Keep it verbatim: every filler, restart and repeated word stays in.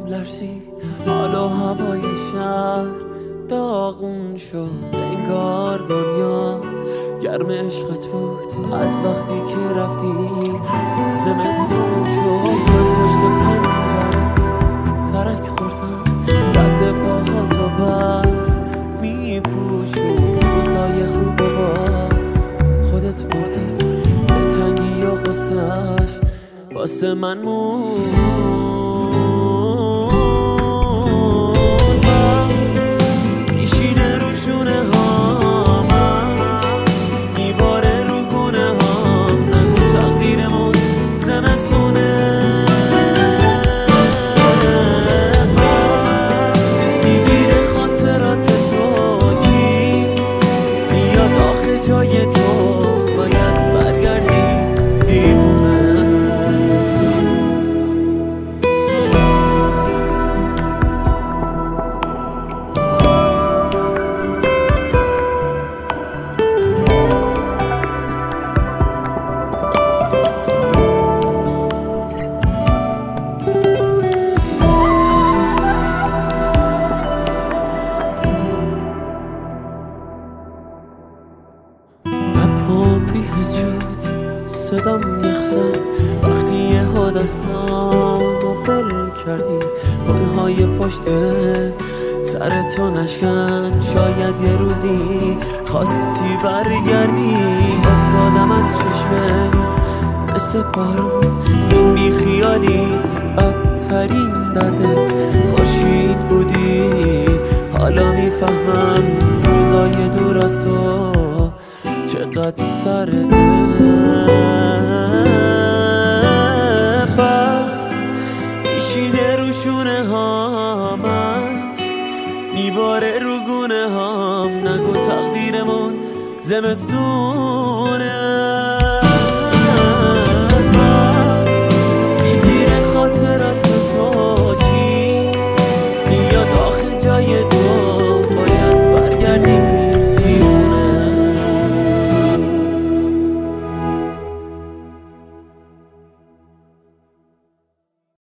لرزید، حال و هوای شهر داغون شد، انگار دنیا گرم عشقت بود. از وقتی که رفتی زمستون شد، من پشت پنجره ترک خوردم، رد پاهاتو برف میپوشون، روزای خوب با خودت بردی، دلتنگی و غصه‌اش واسه من مون. میشینه رو شونه هامش، میباره رو گونه هام، نگو تقدیرمون زمستونه. میگیره خاطرات تو کی میاد آخه جای تو، باید برگردی دیوونه. لبام بی‌حس شد، صدام یخ زد وقتی یهو دستامو ول کردی، گلهای پشت سرتو نشکن، شاید یه روزی خواستی برگردی. افتادم از چشمت مثل بارون، این بیخیالیت بدترین درده. خورشید بودی حالا میفهمم روزای دور از تو چقدر سرده. میشینه رو شونه هامش، میباره رو گونه هام، نگو تقدیرمون زمستونه.